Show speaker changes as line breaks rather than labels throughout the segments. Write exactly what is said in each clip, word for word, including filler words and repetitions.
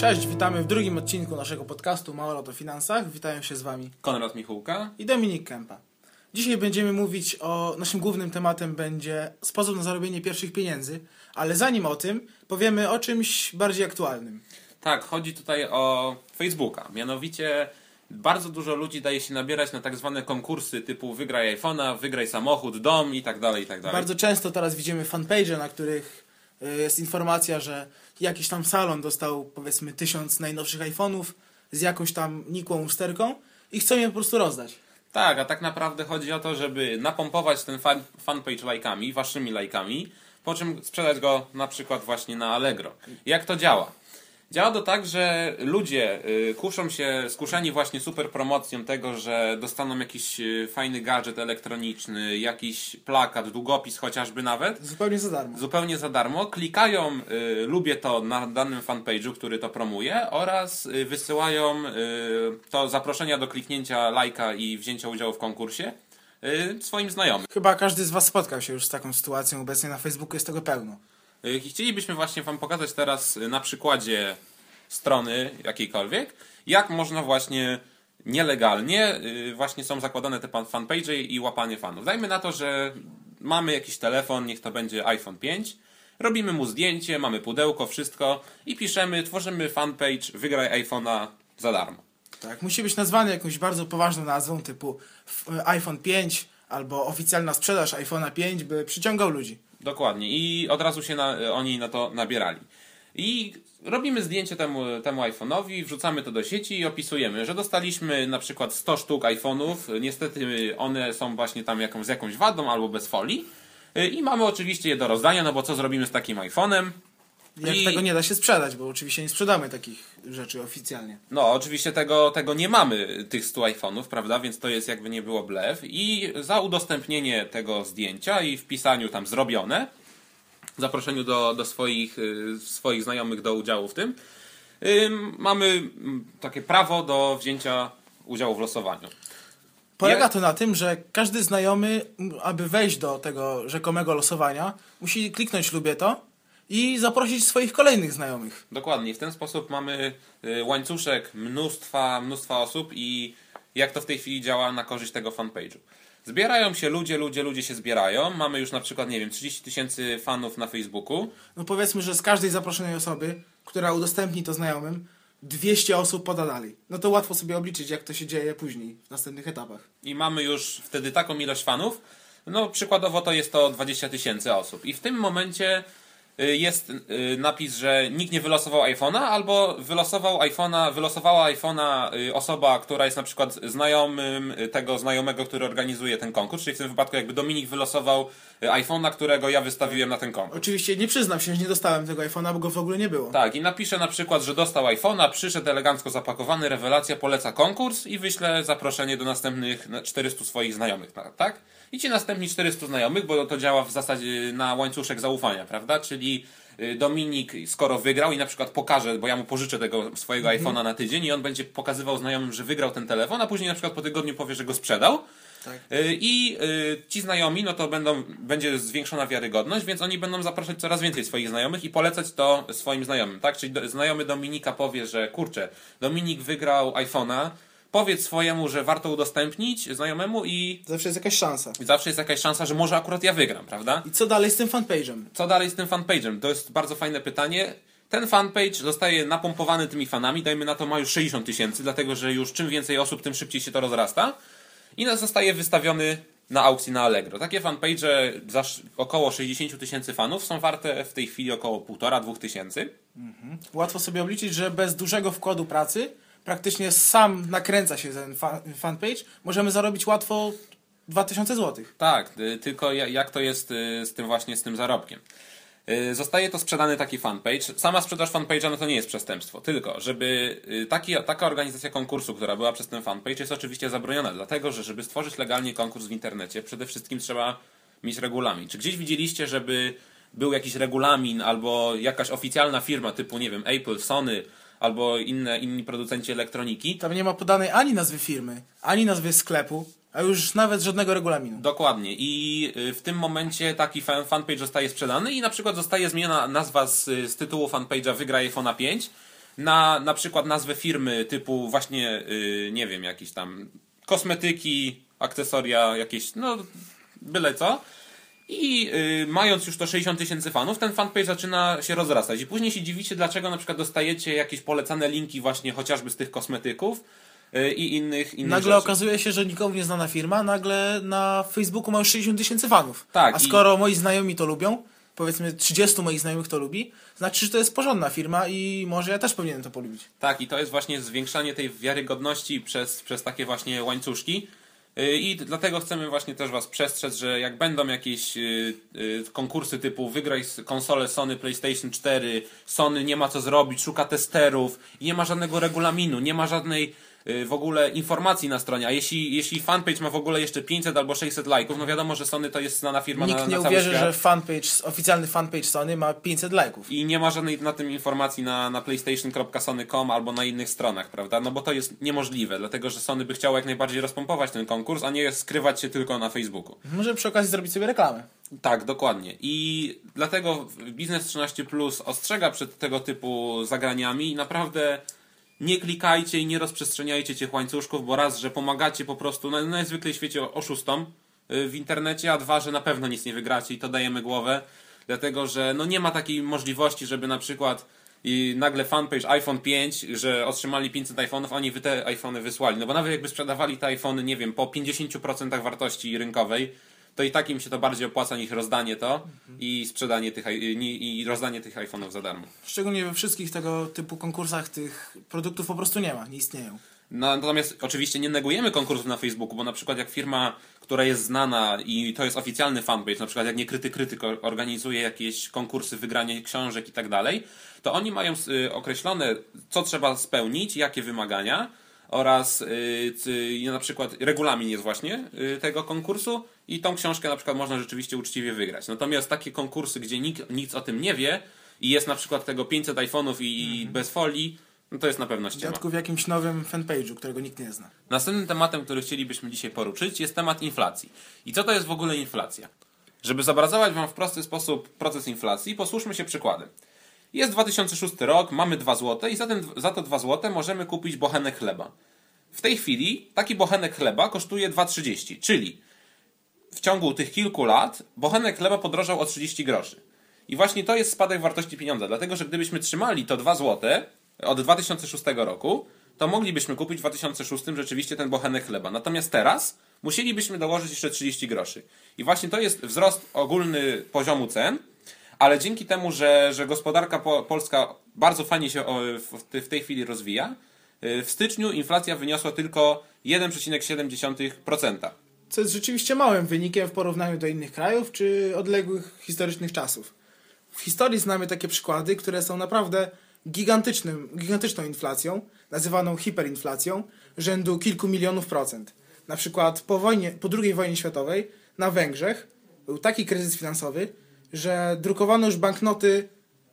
Cześć, witamy w drugim odcinku naszego podcastu Mało Lat o Finansach. Witają się z Wami
Konrad Michułka
i Dominik Kępa. Dzisiaj będziemy mówić o... Naszym głównym tematem będzie sposób na zarobienie pierwszych pieniędzy, ale zanim o tym, powiemy o czymś bardziej aktualnym.
Tak, chodzi tutaj o Facebooka. Mianowicie bardzo dużo ludzi daje się nabierać na tak zwane konkursy typu wygraj iPhone'a, wygraj samochód, dom i tak dalej, i tak dalej.
Bardzo często teraz widzimy fanpage, na których jest informacja, że jakiś tam salon dostał powiedzmy tysiąc najnowszych iPhone'ów z jakąś tam nikłą usterką i chcą je po prostu rozdać.
Tak, a tak naprawdę chodzi o to, żeby napompować ten fan, fanpage lajkami, waszymi lajkami, po czym sprzedać go na przykład właśnie na Allegro. Jak to działa? Działa to tak, że ludzie y, kuszą się, skuszeni właśnie super promocją tego, że dostaną jakiś y, fajny gadżet elektroniczny, jakiś plakat, długopis chociażby nawet.
Zupełnie za darmo.
Zupełnie za darmo. Klikają y, lubię to na danym fanpage'u, który to promuje, oraz y, wysyłają y, to zaproszenia do kliknięcia lajka i wzięcia udziału w konkursie y, swoim znajomym.
Chyba każdy z Was spotkał się już z taką sytuacją. Obecnie na Facebooku jest tego pełno.
Chcielibyśmy właśnie Wam pokazać teraz na przykładzie strony jakiejkolwiek, jak można właśnie nielegalnie, właśnie są zakładane te fanpage i łapanie fanów. Dajmy na to, że mamy jakiś telefon, niech to będzie iPhone pięć, robimy mu zdjęcie, mamy pudełko, wszystko i piszemy, tworzymy fanpage, wygraj iPhone'a za darmo.
Tak, musi być nazwany jakąś bardzo poważną nazwą typu iPhone pięć albo oficjalna sprzedaż iPhone'a pięć, by przyciągał ludzi.
Dokładnie. I od razu się na, oni na to nabierali. I robimy zdjęcie temu, temu iPhone'owi, wrzucamy to do sieci i opisujemy, że dostaliśmy na przykład sto sztuk iPhone'ów. Niestety one są właśnie tam jakąś, z jakąś wadą albo bez folii. I mamy oczywiście je do rozdania, no bo co zrobimy z takim iPhone'em?
Jak
I...
tego nie da się sprzedać, bo oczywiście nie sprzedamy takich rzeczy oficjalnie.
No, oczywiście tego, tego nie mamy, tych stu iPhone'ów, prawda? Więc to jest jakby nie było blef. I za udostępnienie tego zdjęcia i wpisaniu tam zrobione, zaproszeniu do, do swoich, swoich znajomych do udziału w tym, yy, mamy takie prawo do wzięcia udziału w losowaniu.
Polega
Ja...
to na tym, że każdy znajomy, aby wejść do tego rzekomego losowania, musi kliknąć lubię to i zaprosić swoich kolejnych znajomych.
Dokładnie. W ten sposób mamy łańcuszek mnóstwa, mnóstwa osób i jak to w tej chwili działa na korzyść tego fanpage'u. Zbierają się ludzie, ludzie, ludzie się zbierają. Mamy już na przykład, nie wiem, trzydzieści tysięcy fanów na Facebooku.
No powiedzmy, że z każdej zaproszonej osoby, która udostępni to znajomym, dwieście osób poda dalej. No to łatwo sobie obliczyć, jak to się dzieje później, w następnych etapach.
I mamy już wtedy taką ilość fanów. No przykładowo to jest to dwadzieścia tysięcy osób. I w tym momencie jest napis, że nikt nie wylosował iPhone'a, albo wylosował iPhone'a, wylosowała iPhone'a osoba, która jest na przykład znajomym tego znajomego, który organizuje ten konkurs, czyli w tym wypadku jakby Dominik wylosował iPhone'a, którego ja wystawiłem na ten konkurs.
Oczywiście nie przyznam się, że nie dostałem tego iPhone'a, bo go w ogóle nie było.
Tak, i napiszę na przykład, że dostał iPhone'a, przyszedł elegancko zapakowany, rewelacja, poleca konkurs i wyślę zaproszenie do następnych czterystu swoich znajomych, tak? I ci następni czterystu znajomych, bo to działa w zasadzie na łańcuszek zaufania, prawda? Czyli Dominik, skoro wygrał i na przykład pokaże, bo ja mu pożyczę tego swojego mm-hmm. iPhone'a na tydzień i on będzie pokazywał znajomym, że wygrał ten telefon, a później na przykład po tygodniu powie, że go sprzedał. Tak. I ci znajomi, no to będą, będzie zwiększona wiarygodność, więc oni będą zapraszać coraz więcej swoich znajomych i polecać to swoim znajomym, tak? Czyli do, znajomy Dominika powie, że kurczę, Dominik wygrał iPhone'a, powiedz swojemu, że warto udostępnić znajomemu i...
Zawsze jest jakaś szansa.
Zawsze jest jakaś szansa, że może akurat ja wygram, prawda?
I co dalej z tym fanpage'em?
Co dalej z tym fanpage'em? To jest bardzo fajne pytanie. Ten fanpage zostaje napompowany tymi fanami, dajmy na to ma już sześćdziesiąt tysięcy, dlatego że już czym więcej osób, tym szybciej się to rozrasta. I zostaje wystawiony na aukcji na Allegro. Takie fanpage'e za około sześćdziesiąt tysięcy fanów są warte w tej chwili około półtora, dwóch tysięcy.
Mhm. Łatwo sobie obliczyć, że bez dużego wkładu pracy praktycznie sam nakręca się ten fanpage, możemy zarobić łatwo dwa tysiące złotych.
Tak, tylko jak to jest z tym właśnie z tym zarobkiem? Zostaje to sprzedany taki fanpage. Sama sprzedaż fanpage'a no to nie jest przestępstwo, tylko żeby taki, taka organizacja konkursu, która była przez ten fanpage, jest oczywiście zabroniona, dlatego że żeby stworzyć legalnie konkurs w internecie, przede wszystkim trzeba mieć regulamin. Czy gdzieś widzieliście, żeby był jakiś regulamin albo jakaś oficjalna firma typu, nie wiem, Apple, Sony albo inne, inni producenci elektroniki?
Tam nie ma podanej ani nazwy firmy, ani nazwy sklepu, a już nawet żadnego regulaminu.
Dokładnie. I w tym momencie taki fan, fanpage zostaje sprzedany i na przykład zostaje zmieniona nazwa z, z tytułu fanpage'a Wygraj iPhone'a pięć na na przykład nazwę firmy typu właśnie, yy, nie wiem, jakieś tam kosmetyki, akcesoria, jakieś, no byle co. I yy, mając już to sześćdziesiąt tysięcy fanów, ten fanpage zaczyna się rozrastać. I później się dziwicie, dlaczego na przykład dostajecie jakieś polecane linki właśnie chociażby z tych kosmetyków yy, i innych, innych
Nagle
rzeczy.
okazuje się, że nikomu nieznana firma, nagle na Facebooku ma już sześćdziesiąt tysięcy fanów.
Tak,
A
i-
skoro moi znajomi to lubią, powiedzmy trzydziestu moich znajomych to lubi, znaczy, że to jest porządna firma i może ja też powinienem to polubić.
Tak, i to jest właśnie zwiększanie tej wiarygodności przez, przez takie właśnie łańcuszki. Yy, I dlatego chcemy właśnie też was przestrzec, że jak będą jakieś yy, yy, konkursy typu wygraj s- konsolę Sony PlayStation cztery, Sony nie ma co zrobić, szuka testerów i nie ma żadnego regulaminu, nie ma żadnej yy, w ogóle informacji na stronie, a jeśli, jeśli fanpage ma w ogóle jeszcze pięćset albo sześćset lajków, no wiadomo, że Sony to jest znana firma
Nikt
na,
nie
na cały
uwierzy,
świat.
że fanpage, oficjalny fanpage Sony ma pięćset lajków.
I nie ma żadnej na tym informacji na, na playstation kropka sony kropka com albo na innych stronach, prawda? No bo to jest niemożliwe, dlatego że Sony by chciało jak najbardziej rozpompować ten konkurs, a nie skrywać się tylko na Facebooku.
Może przy okazji zrobić sobie reklamę.
Tak, dokładnie. I dlatego Biznes trzynaście plus ostrzega przed tego typu zagraniami i naprawdę nie klikajcie i nie rozprzestrzeniajcie tych łańcuszków, bo raz, że pomagacie po prostu na najzwyklej w świecie oszustom y, w internecie, a dwa, że na pewno nic nie wygracie i to dajemy głowę, dlatego że no nie ma takiej możliwości, żeby na przykład i nagle fanpage iPhone pięć, że otrzymali pięćset iPhone'ów, oni wy te iPhony wysłali. No bo nawet jakby sprzedawali te iPhony, nie wiem, po pięćdziesiąt procent wartości rynkowej, to i tak im się to bardziej opłaca niż rozdanie to mhm. i sprzedanie tych i, i rozdanie tych iPhone'ów za darmo.
Szczególnie we wszystkich tego typu konkursach tych produktów po prostu nie ma, nie istnieją.
No, natomiast oczywiście nie negujemy konkursów na Facebooku, bo na przykład jak firma, która jest znana i to jest oficjalny fanpage, na przykład jak Niekryty Krytyk organizuje jakieś konkursy, wygranie książek i tak dalej, to oni mają y, określone, co trzeba spełnić, jakie wymagania oraz y, y, na przykład regulamin jest właśnie y, tego konkursu i tą książkę na przykład można rzeczywiście uczciwie wygrać. Natomiast takie konkursy, gdzie nikt nic o tym nie wie i jest na przykład tego pięćset iPhone'ów i, i bez folii, no to jest na pewno ściema.
Dziadku w jakimś nowym fanpage'u, którego nikt nie zna.
Następnym tematem, który chcielibyśmy dzisiaj poruszyć, jest temat inflacji. I co to jest w ogóle inflacja? Żeby zobrazować wam w prosty sposób proces inflacji, posłuchajmy się przykładem. Jest dwa tysiące szósty rok, mamy dwa złote i za, ten, za to dwa złote możemy kupić bochenek chleba. W tej chwili taki bochenek chleba kosztuje dwa trzydzieści, czyli w ciągu tych kilku lat bochenek chleba podrożał o trzydzieści groszy. I właśnie to jest spadek wartości pieniądza, dlatego że gdybyśmy trzymali to dwa złote od dwa tysiące szóstego roku, to moglibyśmy kupić w dwa tysiące szóstym rzeczywiście ten bochenek chleba. Natomiast teraz musielibyśmy dołożyć jeszcze trzydzieści groszy. I właśnie to jest wzrost ogólny poziomu cen, ale dzięki temu, że, że gospodarka po, polska bardzo fajnie się o, w, w tej chwili rozwija, w styczniu inflacja wyniosła tylko jeden przecinek siedem procent.
Co jest rzeczywiście małym wynikiem w porównaniu do innych krajów czy odległych historycznych czasów. W historii znamy takie przykłady, które są naprawdę gigantycznym, gigantyczną inflacją, nazywaną hiperinflacją, rzędu kilku milionów procent. Na przykład po, wojnie, po drugiej wojnie światowej na Węgrzech był taki kryzys finansowy, że drukowano już banknoty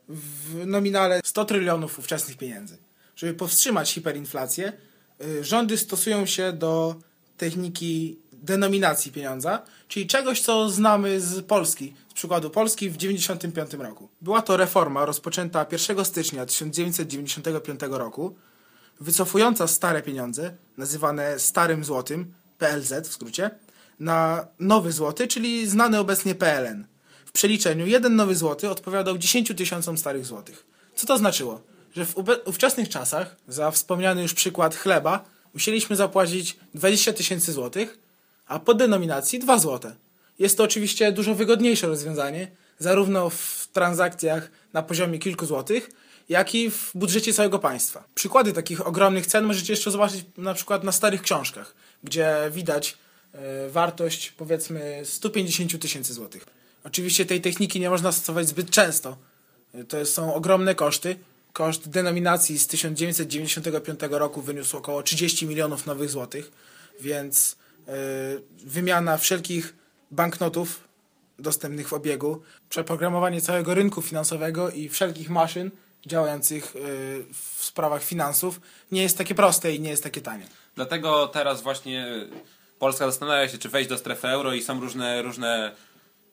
w nominale sto trylionów ówczesnych pieniędzy. Żeby powstrzymać hiperinflację, rządy stosują się do techniki denominacji pieniądza, czyli czegoś, co znamy z Polski, z przykładu Polski w dziewięćdziesiątym piątym roku. Była to reforma rozpoczęta pierwszego stycznia tysiąc dziewięćset dziewięćdziesiątego piątego roku, wycofująca stare pieniądze, nazywane starym złotym, P L Z w skrócie, na nowy złoty, czyli znany obecnie P L N. W przeliczeniu jeden nowy złoty odpowiadał dziesięciu tysiącom starych złotych. Co to znaczyło? Że w ówczesnych czasach, za wspomniany już przykład chleba, musieliśmy zapłacić dwadzieścia tysięcy złotych, a po denominacji dwa złote. Jest to oczywiście dużo wygodniejsze rozwiązanie, zarówno w transakcjach na poziomie kilku złotych, jak i w budżecie całego państwa. Przykłady takich ogromnych cen możecie jeszcze zobaczyć na przykład na starych książkach, gdzie widać e, wartość powiedzmy sto pięćdziesiąt tysięcy złotych. Oczywiście tej techniki nie można stosować zbyt często. To są ogromne koszty. Koszt denominacji z tysiąc dziewięćset dziewięćdziesiątego piątego roku wyniósł około trzydzieści milionów nowych złotych, więc yy, wymiana wszelkich banknotów dostępnych w obiegu, przeprogramowanie całego rynku finansowego i wszelkich maszyn działających yy, w sprawach finansów nie jest takie proste i nie jest takie tanie.
Dlatego teraz właśnie Polska zastanawia się, czy wejść do strefy euro i są różne, różne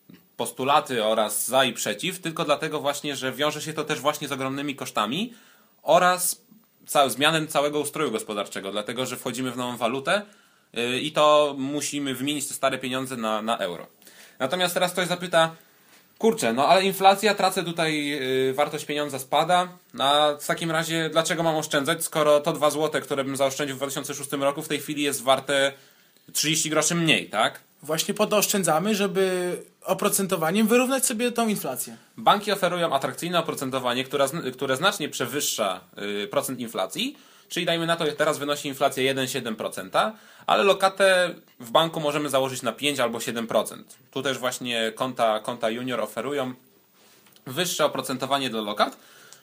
postulaty oraz za i przeciw, tylko dlatego właśnie, że wiąże się to też właśnie z ogromnymi kosztami oraz całe, zmianę całego ustroju gospodarczego, dlatego że wchodzimy w nową walutę yy, i to musimy wymienić te stare pieniądze na, na euro. Natomiast teraz ktoś zapyta, kurczę, no ale inflacja, tracę tutaj, yy, wartość pieniądza spada, a w takim razie dlaczego mam oszczędzać, skoro to dwa złote, które bym zaoszczędził w dwa tysiące szóstym roku, w tej chwili jest warte trzydzieści groszy mniej, tak?
Właśnie po to oszczędzamy, żeby oprocentowaniem wyrównać sobie tą inflację.
Banki oferują atrakcyjne oprocentowanie, które, które znacznie przewyższa yy, procent inflacji, czyli dajmy na to, że teraz wynosi inflacja jeden przecinek siedem procent, ale lokatę w banku możemy założyć na pięć albo siedem procent. Tu też właśnie konta, konta junior oferują wyższe oprocentowanie dla lokat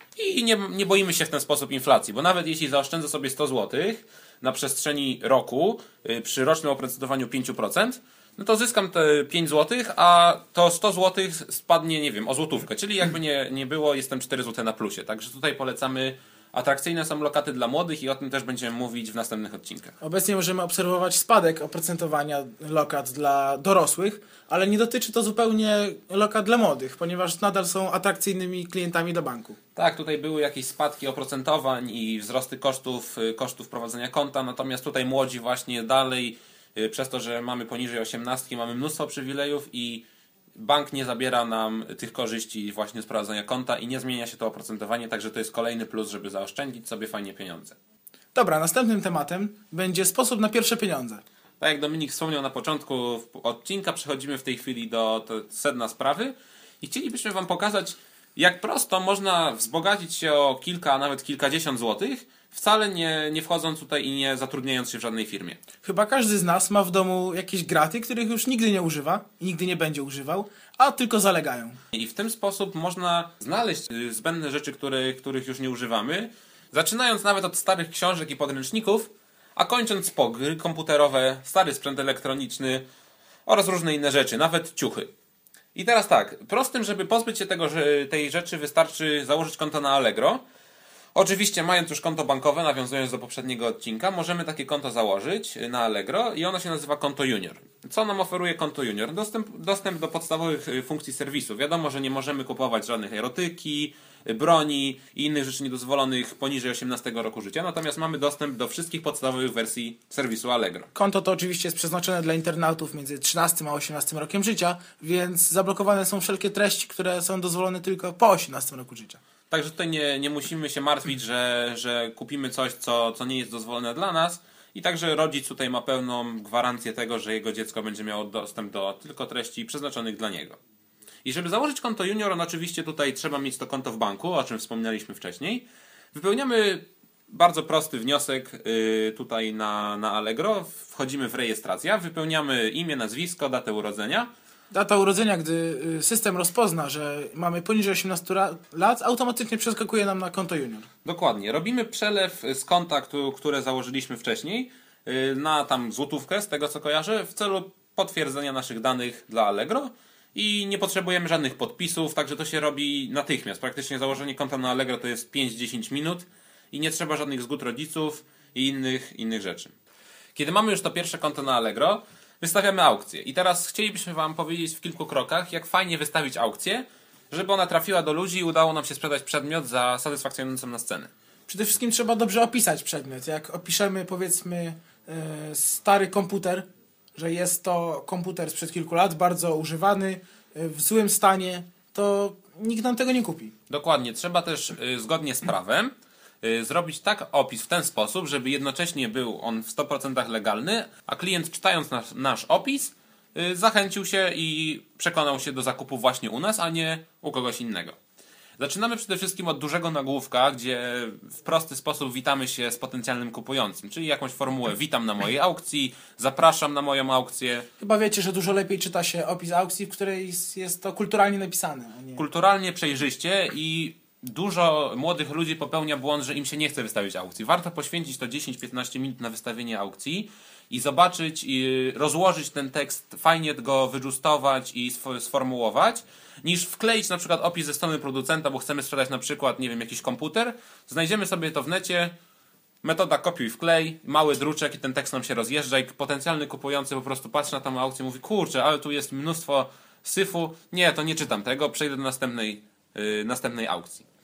i nie, nie boimy się w ten sposób inflacji, bo nawet jeśli zaoszczędzę sobie sto złotych na przestrzeni roku yy, przy rocznym oprocentowaniu pięć procent, no to zyskam te pięć złotych, a to sto złotych spadnie, nie wiem, o złotówkę, czyli jakby nie, nie było, jestem cztery złote na plusie. Także tutaj polecamy, atrakcyjne są lokaty dla młodych i o tym też będziemy mówić w następnych odcinkach.
Obecnie możemy obserwować spadek oprocentowania lokat dla dorosłych, ale nie dotyczy to zupełnie lokat dla młodych, ponieważ nadal są atrakcyjnymi klientami do banku.
Tak, tutaj były jakieś spadki oprocentowań i wzrosty kosztów, kosztów prowadzenia konta, natomiast tutaj młodzi właśnie dalej, przez to, że mamy poniżej osiemnastki, mamy mnóstwo przywilejów i bank nie zabiera nam tych korzyści właśnie z prowadzenia konta i nie zmienia się to oprocentowanie, także to jest kolejny plus, żeby zaoszczędzić sobie fajnie pieniądze.
Dobra, następnym tematem będzie sposób na pierwsze pieniądze.
Tak jak Dominik wspomniał na początku odcinka, przechodzimy w tej chwili do, do sedna sprawy i chcielibyśmy Wam pokazać, jak prosto można wzbogacić się o kilka, a nawet kilkadziesiąt złotych, wcale nie, nie wchodząc tutaj i nie zatrudniając się w żadnej firmie.
Chyba każdy z nas ma w domu jakieś graty, których już nigdy nie używa i nigdy nie będzie używał, a tylko zalegają.
I w ten sposób można znaleźć zbędne rzeczy, które, których już nie używamy, zaczynając nawet od starych książek i podręczników, a kończąc po gry komputerowe, stary sprzęt elektroniczny oraz różne inne rzeczy, nawet ciuchy. I teraz tak, prostym, żeby pozbyć się tego, że tej rzeczy wystarczy założyć konto na Allegro. Oczywiście, mając już konto bankowe, nawiązując do poprzedniego odcinka, możemy takie konto założyć na Allegro i ono się nazywa konto junior. Co nam oferuje konto junior? Dostęp, dostęp do podstawowych funkcji serwisu. Wiadomo, że nie możemy kupować żadnych erotyki, broni i innych rzeczy niedozwolonych poniżej osiemnastego roku życia, natomiast mamy dostęp do wszystkich podstawowych wersji serwisu Allegro.
Konto to oczywiście jest przeznaczone dla internautów między trzynastym a osiemnastym rokiem życia, więc zablokowane są wszelkie treści, które są dozwolone tylko po osiemnastym roku życia.
Także tutaj nie, nie musimy się martwić, że, że kupimy coś, co, co nie jest dozwolone dla nas i także rodzic tutaj ma pełną gwarancję tego, że jego dziecko będzie miało dostęp do tylko treści przeznaczonych dla niego. I żeby założyć konto junior, no oczywiście tutaj trzeba mieć to konto w banku, o czym wspomnieliśmy wcześniej. Wypełniamy bardzo prosty wniosek yy, tutaj na, na Allegro, wchodzimy w rejestrację, wypełniamy imię, nazwisko, datę urodzenia.
Data urodzenia, gdy system rozpozna, że mamy poniżej osiemnastu lat, automatycznie przeskakuje nam na konto junior.
Dokładnie. Robimy przelew z konta, które założyliśmy wcześniej, na tam złotówkę, z tego co kojarzę, w celu potwierdzenia naszych danych dla Allegro i nie potrzebujemy żadnych podpisów, także to się robi natychmiast. Praktycznie założenie konta na Allegro to jest pięć do dziesięciu minut i nie trzeba żadnych zgód rodziców i innych, innych rzeczy. Kiedy mamy już to pierwsze konto na Allegro, wystawiamy aukcję. I teraz chcielibyśmy Wam powiedzieć w kilku krokach, jak fajnie wystawić aukcję, żeby ona trafiła do ludzi i udało nam się sprzedać przedmiot za satysfakcjonującą nas cenę.
Przede wszystkim trzeba dobrze opisać przedmiot. Jak opiszemy, powiedzmy, yy, stary komputer, że jest to komputer sprzed kilku lat, bardzo używany, yy, w złym stanie, to nikt nam tego nie kupi.
Dokładnie. Trzeba też yy, zgodnie z prawem yy, zrobić tak opis w ten sposób, żeby jednocześnie był on w sto procent legalny, a klient, czytając nasz, nasz opis, yy, zachęcił się i przekonał się do zakupu właśnie u nas, a nie u kogoś innego. Zaczynamy przede wszystkim od dużego nagłówka, gdzie w prosty sposób witamy się z potencjalnym kupującym, czyli jakąś formułę: witam na mojej aukcji, zapraszam na moją aukcję.
Chyba wiecie, że dużo lepiej czyta się opis aukcji, w której jest to kulturalnie napisane. A nie...
Kulturalnie, przejrzyście i dużo młodych ludzi popełnia błąd, że im się nie chce wystawić aukcji. Warto poświęcić to dziesięć do piętnastu minut na wystawienie aukcji i zobaczyć, i rozłożyć ten tekst, fajnie go wydżustować i sformułować, niż wkleić na przykład opis ze strony producenta, bo chcemy sprzedać na przykład, nie wiem, jakiś komputer. Znajdziemy sobie to w necie, metoda kopiuj wklej, mały druczek i ten tekst nam się rozjeżdża i potencjalny kupujący po prostu patrzy na tą aukcję i mówi: kurczę, ale tu jest mnóstwo syfu, nie, to nie czytam tego, przejdę do następnej, yy, następnej aukcji.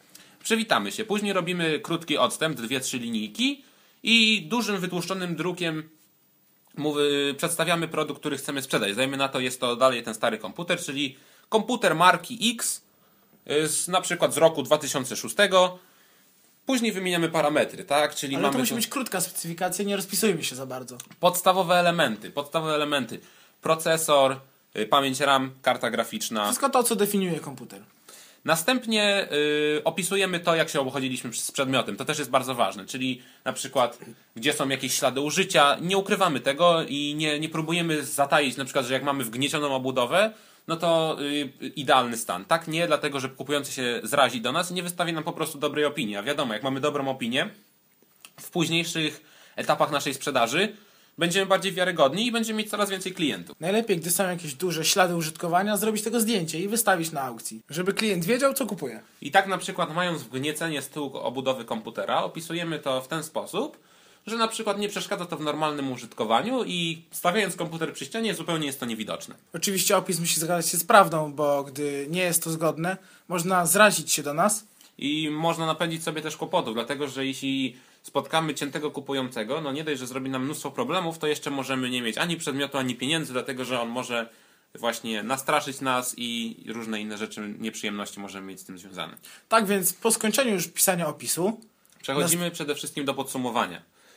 Przywitamy się. Później robimy krótki odstęp, dwie, trzy linijki i dużym wytłuszczonym drukiem Mówy, przedstawiamy produkt, który chcemy sprzedać. Dajmy na to, jest to dalej ten stary komputer, czyli komputer marki X, z, na przykład z roku dwa tysiące szóstego. Później wymieniamy parametry, tak? Czyli
Ale
mamy
to musi
tu
być krótka specyfikacja, nie rozpisujmy się za bardzo.
podstawowe elementy, podstawowe elementy. Procesor, y, pamięć RAM, karta graficzna.
Wszystko to, co definiuje komputer.
Następnie y, opisujemy to, jak się obchodziliśmy z przedmiotem. To też jest bardzo ważne, czyli na przykład, gdzie są jakieś ślady użycia. Nie ukrywamy tego i nie, nie próbujemy zataić, na przykład, że jak mamy wgniecioną obudowę, no to y, idealny stan. Tak nie, dlatego że kupujący się zrazi do nas i nie wystawi nam po prostu dobrej opinii. A wiadomo, jak mamy dobrą opinię, w późniejszych etapach naszej sprzedaży będziemy bardziej wiarygodni i będziemy mieć coraz więcej klientów.
Najlepiej, gdy są jakieś duże ślady użytkowania, zrobić tego zdjęcie i wystawić na aukcji, żeby klient wiedział, co kupuje.
I tak na przykład, mając wgniecenie z tyłu obudowy komputera, opisujemy to w ten sposób, że na przykład nie przeszkadza to w normalnym użytkowaniu i stawiając komputer przy ścianie zupełnie jest to niewidoczne.
Oczywiście opis musi zgadzać się z prawdą, bo gdy nie jest to zgodne, można zrazić się do nas.
I można napędzić sobie też kłopotów, dlatego że jeśli spotkamy ciętego kupującego, no nie dość, że zrobi nam mnóstwo problemów, to jeszcze możemy nie mieć ani przedmiotu, ani pieniędzy, dlatego że on może właśnie nastraszyć nas i różne inne rzeczy, nieprzyjemności możemy mieć z tym związane.
Tak więc po skończeniu już pisania opisu
Przechodzimy przede wszystkim do podsumowania.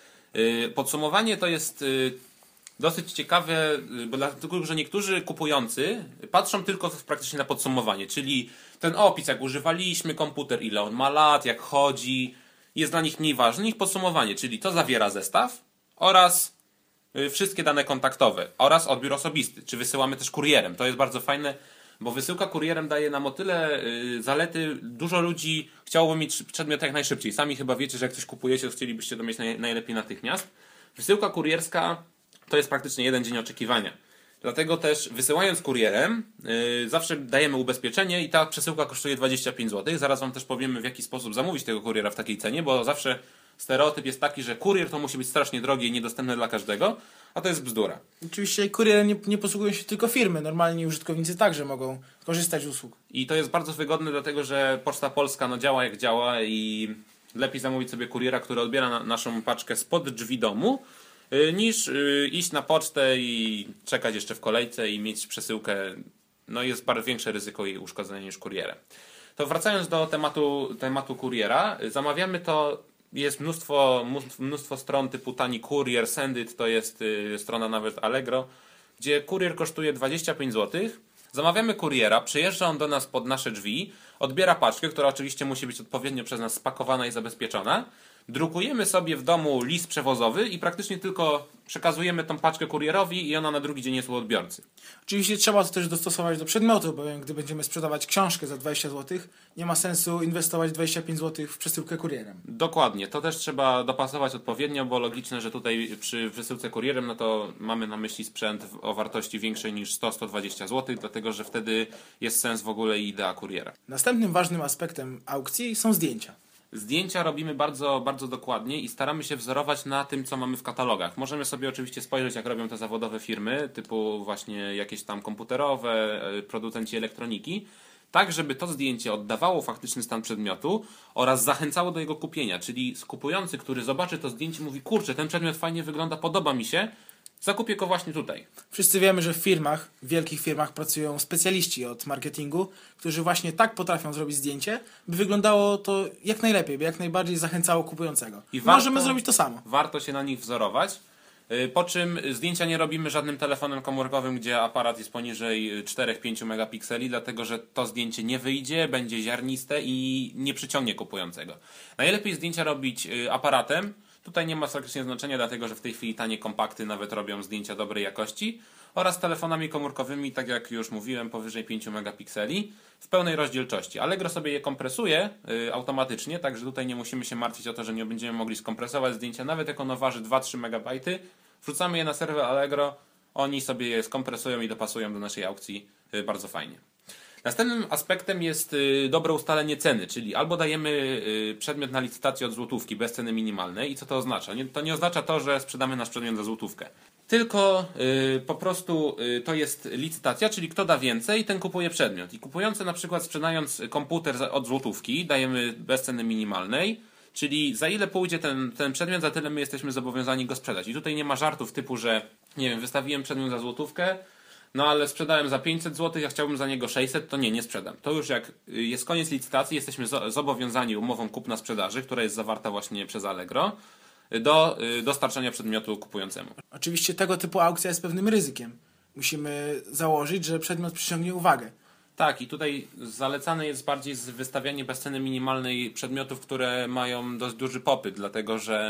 Yy, Podsumowanie to jest yy, dosyć ciekawe, yy, bo dlatego, że niektórzy kupujący patrzą tylko w- praktycznie na podsumowanie, czyli ten opis, jak używaliśmy, komputer, ile on ma lat, jak chodzi, jest dla nich mniej ważne niż podsumowanie, czyli to zawiera zestaw oraz yy, wszystkie dane kontaktowe oraz odbiór osobisty, czy wysyłamy też kurierem. To jest bardzo fajne, bo wysyłka kurierem daje nam o tyle yy, zalety. Dużo ludzi chciałoby mieć przedmiot jak najszybciej. Sami chyba wiecie, że jak coś kupujecie, to chcielibyście to mieć naj, najlepiej natychmiast. Wysyłka kurierska to jest praktycznie jeden dzień oczekiwania. Dlatego też wysyłając kurierem yy, zawsze dajemy ubezpieczenie i ta przesyłka kosztuje dwadzieścia pięć złotych. Zaraz wam też powiemy, w jaki sposób zamówić tego kuriera w takiej cenie, bo zawsze stereotyp jest taki, że kurier to musi być strasznie drogi i niedostępny dla każdego, a to jest bzdura.
oczywiście kurierem nie, nie posługują się tylko firmy, normalni użytkownicy także mogą korzystać z usług.
I to jest bardzo wygodne, dlatego że Poczta Polska no, działa jak działa i lepiej zamówić sobie kuriera, który odbiera na, naszą paczkę spod drzwi domu, y, niż y, iść na pocztę i czekać jeszcze w kolejce i mieć przesyłkę. No jest bardzo większe ryzyko jej uszkodzenia niż kurierem. To wracając do tematu, tematu kuriera, y, zamawiamy to, jest mnóstwo, mnóstwo, mnóstwo stron typu Tani Kurier, Sendit, to jest y, strona nawet Allegro, gdzie kurier kosztuje dwadzieścia pięć złotych. Zamawiamy kuriera, przyjeżdża on do nas pod nasze drzwi, odbiera paczkę, która oczywiście musi być odpowiednio przez nas spakowana i zabezpieczona. Drukujemy sobie w domu list przewozowy i praktycznie tylko przekazujemy tą paczkę kurierowi i ona na drugi dzień jest u odbiorcy.
Oczywiście trzeba to też dostosować do przedmiotu, bowiem gdy będziemy sprzedawać książkę za dwadzieścia złotych, nie ma sensu inwestować dwadzieścia pięć złotych w przesyłkę kurierem.
Dokładnie, to też trzeba dopasować odpowiednio, bo logiczne, że tutaj przy wysyłce kurierem, no to mamy na myśli sprzęt w- o wartości większej niż sto do stu dwudziestu złotych, dlatego że wtedy jest sens w ogóle i idea kuriera.
Następnym ważnym aspektem aukcji są zdjęcia.
Zdjęcia robimy bardzo, bardzo dokładnie i staramy się wzorować na tym, co mamy w katalogach. Możemy sobie oczywiście spojrzeć, jak robią te zawodowe firmy, typu właśnie jakieś tam komputerowe, e, producenci elektroniki, tak żeby to zdjęcie oddawało faktyczny stan przedmiotu oraz zachęcało do jego kupienia. Czyli kupujący, który zobaczy to zdjęcie, mówi: kurczę, ten przedmiot fajnie wygląda, podoba mi się, zakupię go właśnie tutaj.
Wszyscy wiemy, że w firmach, w wielkich firmach pracują specjaliści od marketingu, którzy właśnie tak potrafią zrobić zdjęcie, by wyglądało to jak najlepiej, by jak najbardziej zachęcało kupującego.
I warto-
Możemy zrobić to samo.
Warto się na nich wzorować. Y, Po czym zdjęcia nie robimy żadnym telefonem komórkowym, gdzie aparat jest poniżej cztery do pięciu megapikseli, dlatego że to zdjęcie nie wyjdzie, będzie ziarniste i nie przyciągnie kupującego. Najlepiej zdjęcia robić y, aparatem. Tutaj nie ma praktycznie znaczenia, dlatego że w tej chwili tanie kompakty nawet robią zdjęcia dobrej jakości, oraz telefonami komórkowymi, tak jak już mówiłem, powyżej pięciu megapikseli w pełnej rozdzielczości. Allegro sobie je kompresuje y, automatycznie, także tutaj nie musimy się martwić o to, że nie będziemy mogli skompresować zdjęcia, nawet jak ono waży dwa do trzech megabajtów. Wrzucamy je na serwer Allegro, oni sobie je skompresują i dopasują do naszej aukcji y, bardzo fajnie. Następnym aspektem jest y, dobre ustalenie ceny, czyli albo dajemy y, przedmiot na licytację od złotówki bez ceny minimalnej. I co to oznacza? Nie, to nie oznacza to, że sprzedamy nasz przedmiot za złotówkę. Tylko y, po prostu y, to jest licytacja, czyli kto da więcej, ten kupuje przedmiot. I kupujący na przykład sprzedając komputer za, od złotówki dajemy bez ceny minimalnej, czyli za ile pójdzie ten, ten przedmiot, za tyle my jesteśmy zobowiązani go sprzedać. I tutaj nie ma żartów typu, że nie wiem, wystawiłem przedmiot za złotówkę, no ale sprzedałem za pięćset złotych, ja chciałbym za niego sześćset, to nie, nie sprzedam. To już jak jest koniec licytacji, jesteśmy zobowiązani umową kupna-sprzedaży, która jest zawarta właśnie przez Allegro, do dostarczenia przedmiotu kupującemu.
Oczywiście tego typu aukcja jest pewnym ryzykiem. Musimy założyć, że przedmiot przyciągnie uwagę.
Tak, i tutaj zalecane jest bardziej wystawianie bez ceny minimalnej przedmiotów, które mają dość duży popyt, dlatego że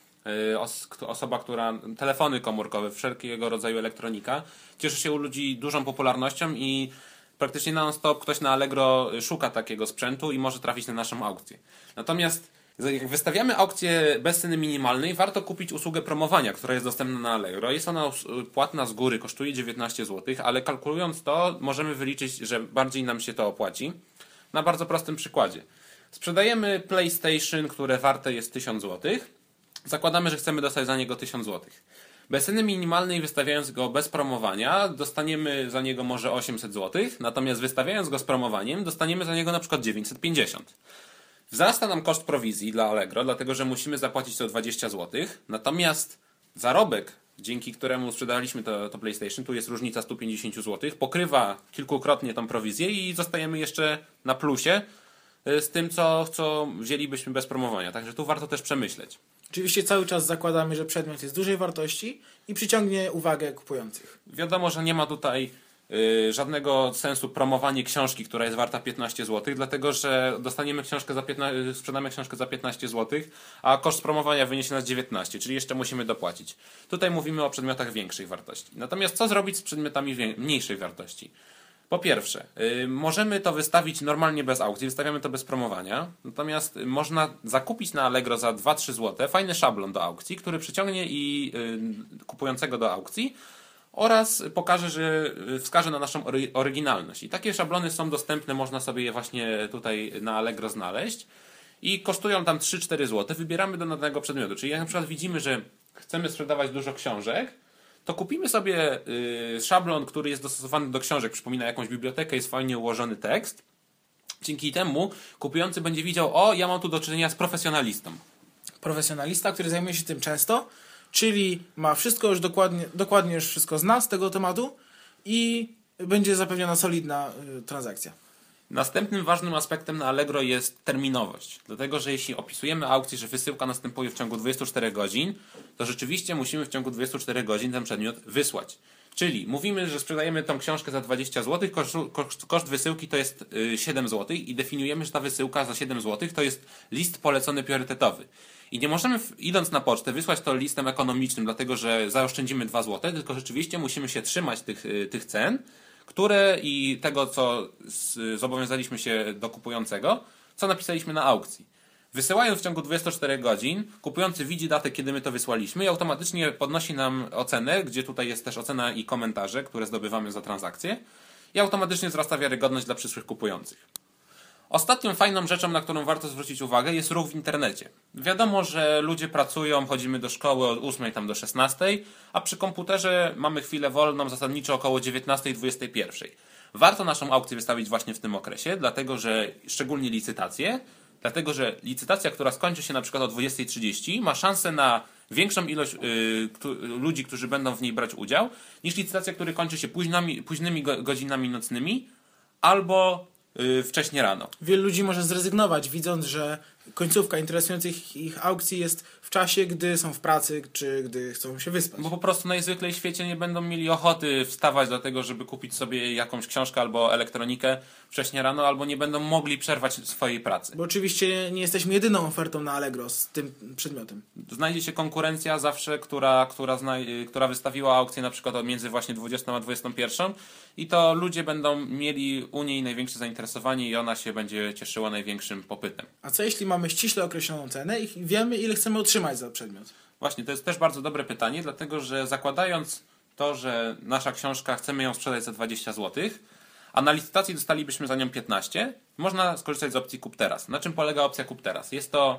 osoba, która telefony komórkowe, wszelkiego rodzaju elektronika, cieszy się u ludzi dużą popularnością i praktycznie non-stop ktoś na Allegro szuka takiego sprzętu i może trafić na naszą aukcję. Natomiast jak wystawiamy aukcję bez ceny minimalnej, warto kupić usługę promowania, która jest dostępna na Allegro. Jest ona płatna z góry, kosztuje dziewiętnaście złotych, ale kalkulując to, możemy wyliczyć, że bardziej nam się to opłaci. Na bardzo prostym przykładzie. Sprzedajemy PlayStation, które warte jest tysiąc złotych. Zakładamy, że chcemy dostać za niego tysiąc złotych. Bez ceny minimalnej, wystawiając go bez promowania, dostaniemy za niego może osiemset złotych, natomiast wystawiając go z promowaniem, dostaniemy za niego na przykład dziewięćset pięćdziesiąt. Wzrasta nam koszt prowizji dla Allegro, dlatego że musimy zapłacić to dwadzieścia złotych, natomiast zarobek, dzięki któremu sprzedaliśmy to, to PlayStation, tu jest różnica sto pięćdziesiąt złotych, pokrywa kilkukrotnie tą prowizję i zostajemy jeszcze na plusie z tym, co, co wzięlibyśmy bez promowania. Także tu warto też przemyśleć.
Oczywiście cały czas zakładamy, że przedmiot jest dużej wartości i przyciągnie uwagę kupujących.
Wiadomo, że nie ma tutaj y, żadnego sensu promowanie książki, która jest warta piętnaście złotych, dlatego że dostaniemy książkę za piętnaście, sprzedamy książkę za piętnaście złotych, a koszt promowania wyniesie nas dziewiętnaście, czyli jeszcze musimy dopłacić. Tutaj mówimy o przedmiotach większej wartości. Natomiast co zrobić z przedmiotami wie- mniejszej wartości? Po pierwsze, y, możemy to wystawić normalnie bez aukcji, wystawiamy to bez promowania, natomiast można zakupić na Allegro za dwa trzy złote fajny szablon do aukcji, który przyciągnie i y, kupującego do aukcji oraz pokaże, że y, wskaże na naszą ory, oryginalność. I takie szablony są dostępne, można sobie je właśnie tutaj na Allegro znaleźć i kosztują tam trzy cztery złote, wybieramy do danego przedmiotu. Czyli jak na przykład widzimy, że chcemy sprzedawać dużo książek, to kupimy sobie y, szablon, który jest dostosowany do książek, przypomina jakąś bibliotekę, jest fajnie ułożony tekst. Dzięki temu kupujący będzie widział, o, ja mam tu do czynienia z profesjonalistą.
Profesjonalista, który zajmuje się tym często, czyli ma wszystko już dokładnie, dokładnie już wszystko zna z tego tematu i będzie zapewniona solidna y, transakcja.
Następnym ważnym aspektem na Allegro jest terminowość. Dlatego, że jeśli opisujemy aukcję, że wysyłka następuje w ciągu dwudziestu czterech godzin, to rzeczywiście musimy w ciągu dwudziestu czterech godzin ten przedmiot wysłać. Czyli mówimy, że sprzedajemy tą książkę za dwadzieścia złotych, koszt, koszt, koszt wysyłki to jest siedem złotych i definiujemy, że ta wysyłka za siedem złotych to jest list polecony priorytetowy. I nie możemy, idąc na pocztę, wysłać to listem ekonomicznym, dlatego że zaoszczędzimy dwa złote, tylko rzeczywiście musimy się trzymać tych, tych cen, które i tego, co zobowiązaliśmy się do kupującego, co napisaliśmy na aukcji. Wysyłając w ciągu dwudziestu czterech godzin, kupujący widzi datę, kiedy my to wysłaliśmy i automatycznie podnosi nam ocenę, gdzie tutaj jest też ocena i komentarze, które zdobywamy za transakcję i automatycznie wzrasta wiarygodność dla przyszłych kupujących. Ostatnią fajną rzeczą, na którą warto zwrócić uwagę, jest ruch w internecie. Wiadomo, że ludzie pracują, chodzimy do szkoły od ósmej tam do szesnastej, a przy komputerze mamy chwilę wolną, zasadniczo około dziewiętnastej do dwudziestej pierwszej. Warto naszą aukcję wystawić właśnie w tym okresie, dlatego że szczególnie licytacje, dlatego że licytacja, która skończy się na przykład o dwudziestej trzydzieści, ma szansę na większą ilość yy, ludzi, którzy będą w niej brać udział, niż licytacja, która kończy się późnymi, późnymi godzinami nocnymi albo yy, wcześnie rano.
Wielu ludzi może zrezygnować, widząc, że końcówka interesujących ich aukcji jest w czasie, gdy są w pracy, czy gdy chcą się wyspać.
Bo po prostu najzwyklej w świecie nie będą mieli ochoty wstawać do tego, żeby kupić sobie jakąś książkę albo elektronikę wcześnie rano, albo nie będą mogli przerwać swojej pracy.
Bo oczywiście nie jesteśmy jedyną ofertą na Allegro z tym przedmiotem.
Znajdzie się konkurencja zawsze, która, która, zna, która wystawiła aukcję na przykład między właśnie dwudziestą a dwudziestą pierwszą i to ludzie będą mieli u niej największe zainteresowanie i ona się będzie cieszyła największym popytem.
A co jeśli mamy ściśle określoną cenę i wiemy, ile chcemy otrzymać za przedmiot?
Właśnie, to jest też bardzo dobre pytanie, dlatego że zakładając to, że nasza książka chcemy ją sprzedać za dwadzieścia złotych, a na licytacji dostalibyśmy za nią piętnaście. Można skorzystać z opcji kup teraz. Na czym polega opcja kup teraz? Jest to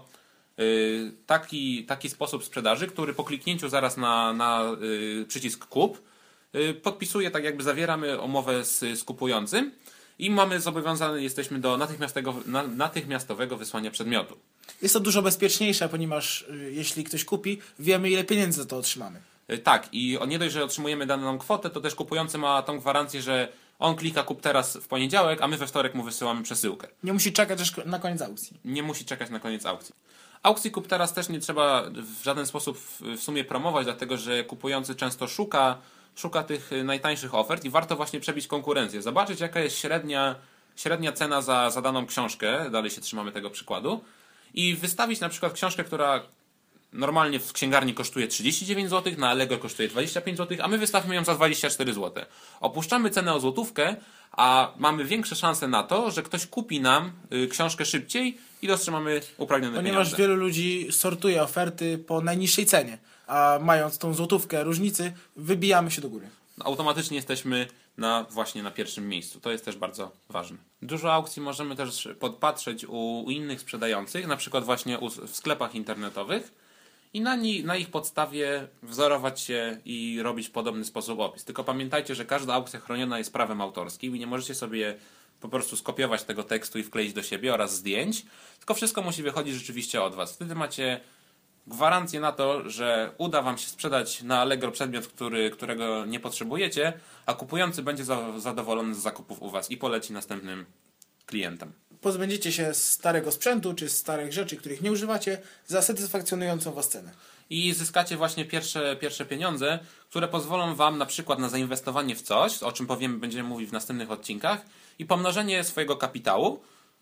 yy, taki, taki sposób sprzedaży, który po kliknięciu zaraz na, na yy, przycisk kup yy, podpisuje, tak jakby zawieramy umowę z, z kupującym i mamy zobowiązane jesteśmy do natychmiastowego, na, natychmiastowego wysłania przedmiotu.
Jest to dużo bezpieczniejsze, ponieważ y, jeśli ktoś kupi, wiemy ile pieniędzy za to otrzymamy.
Yy, tak, i nie dość, że otrzymujemy daną kwotę, to też kupujący ma tą gwarancję, że on klika kup teraz w poniedziałek, a my we wtorek mu wysyłamy przesyłkę.
Nie musi czekać aż na koniec aukcji.
Nie musi czekać na koniec aukcji. Aukcji kup teraz też nie trzeba w żaden sposób w sumie promować, dlatego że kupujący często szuka, szuka tych najtańszych ofert i warto właśnie przebić konkurencję. Zobaczyć, jaka jest średnia, średnia cena za, za daną książkę, dalej się trzymamy tego przykładu, i wystawić na przykład książkę, która normalnie w księgarni kosztuje trzydzieści dziewięć złotych, na Allegro kosztuje dwadzieścia pięć złotych, a my wystawimy ją za dwadzieścia cztery złote. Opuszczamy cenę o złotówkę, a mamy większe szanse na to, że ktoś kupi nam y, książkę szybciej i otrzymamy uprawnione
Ponieważ
pieniądze.
wielu ludzi sortuje oferty po najniższej cenie, a mając tą złotówkę różnicy, wybijamy się do góry.
Automatycznie jesteśmy na, właśnie na pierwszym miejscu. To jest też bardzo ważne. Dużo aukcji możemy też podpatrzeć u, u innych sprzedających, na przykład właśnie u, w sklepach internetowych, i na, ni, na ich podstawie wzorować się i robić w podobny sposób opis. Tylko pamiętajcie, że każda aukcja chroniona jest prawem autorskim i nie możecie sobie po prostu skopiować tego tekstu i wkleić do siebie oraz zdjęć, tylko wszystko musi wychodzić rzeczywiście od was. Wtedy macie gwarancję na to, że uda wam się sprzedać na Allegro przedmiot, który, którego nie potrzebujecie, a kupujący będzie za, zadowolony z zakupów u was i poleci następnym klientom.
Pozbędziecie się starego sprzętu czy starych rzeczy, których nie używacie, za satysfakcjonującą was cenę.
I zyskacie właśnie pierwsze, pierwsze pieniądze, które pozwolą wam na przykład na zainwestowanie w coś, o czym powiemy, będziemy mówić w następnych odcinkach, i pomnożenie swojego kapitału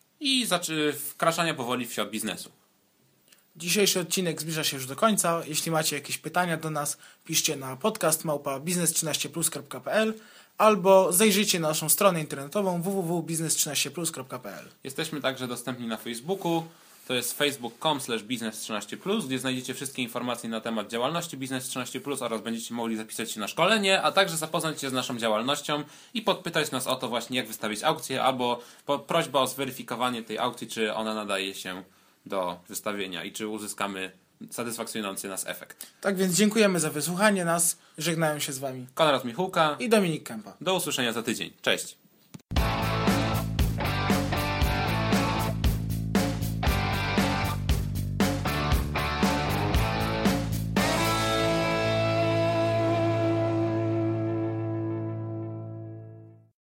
i zaczy- wkraczania powoli w świat biznesu.
Dzisiejszy odcinek zbliża się już do końca. Jeśli macie jakieś pytania do nas, piszcie na podcast małpa biznes trzynaście plus kropka p l albo zajrzyjcie na naszą stronę internetową w w w kropka biznes trzynaście plus kropka p l.
Jesteśmy także dostępni na Facebooku. To jest facebook kropka com slash biznes trzynaście plus, gdzie znajdziecie wszystkie informacje na temat działalności Biznes trzynaście plus oraz będziecie mogli zapisać się na szkolenie, a także zapoznać się z naszą działalnością i podpytać nas o to właśnie, jak wystawić aukcję, albo prośba o zweryfikowanie tej aukcji, czy ona nadaje się do wystawienia i czy uzyskamy satysfakcjonujący nas efekt.
Tak więc dziękujemy za wysłuchanie nas. Żegnają się z wami
Konrad Michułka
i Dominik Kępa.
Do usłyszenia za tydzień. Cześć!